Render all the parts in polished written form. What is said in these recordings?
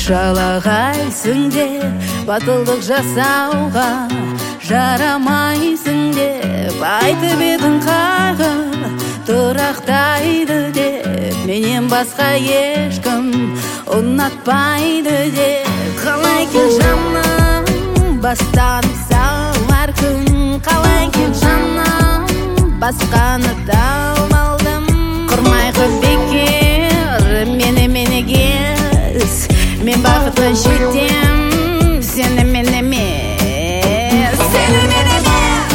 Шалағайсың деп батылдық жасауға жарамайсың деп айтып едің қағы тұрақтайды деп менен басқа ешкім ұнатпайды деп қалай екен жаным бастанып салар күн қалай екен жаным басқаны тауып алдым құрмайғы бекер мені кез мен бақытқа жетем сенімен емес сенімен емес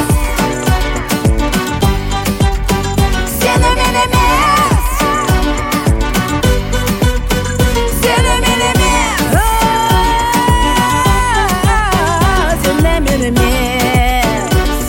сенімен емес сенімен емес сенімен емес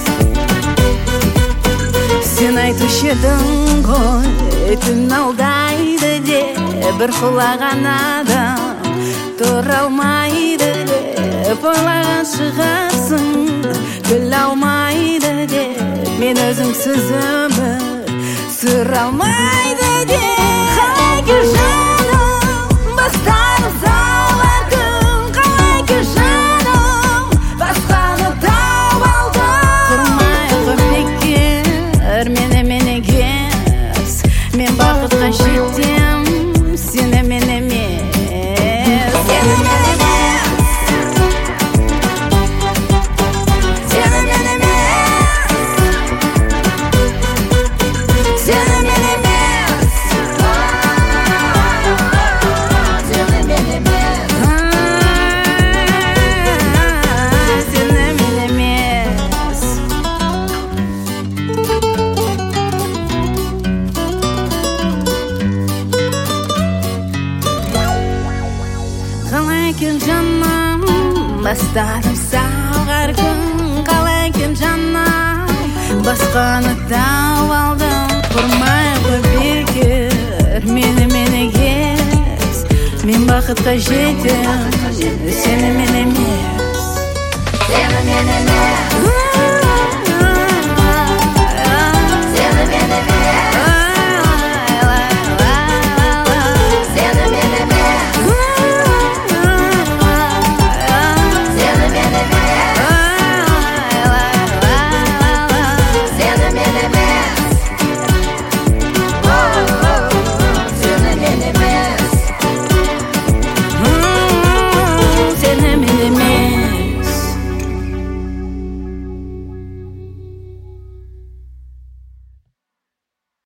сен айтушы едің ғой түн алдайды деп бір құлаған адам тұра алмайды деп ойлаған шығарсың күле алмайды деп мен өзіңсіз өмір сүре алмайды деп қалай екен жаным бастанып салар күн қалай екен жаным басқаны тауып алдым құрмайғы бекер менімен егес мен бақытқа жетем сенімен емес сенімен емес сенімен емес сенімен емес сенімен емес сенімен емес қалай екен жаным бастанып салар күн қалай екен жаным басқаны тауып алдым құрмайғы бекер менімен егес мен бақытқа жетем сенімен емес сенімен емес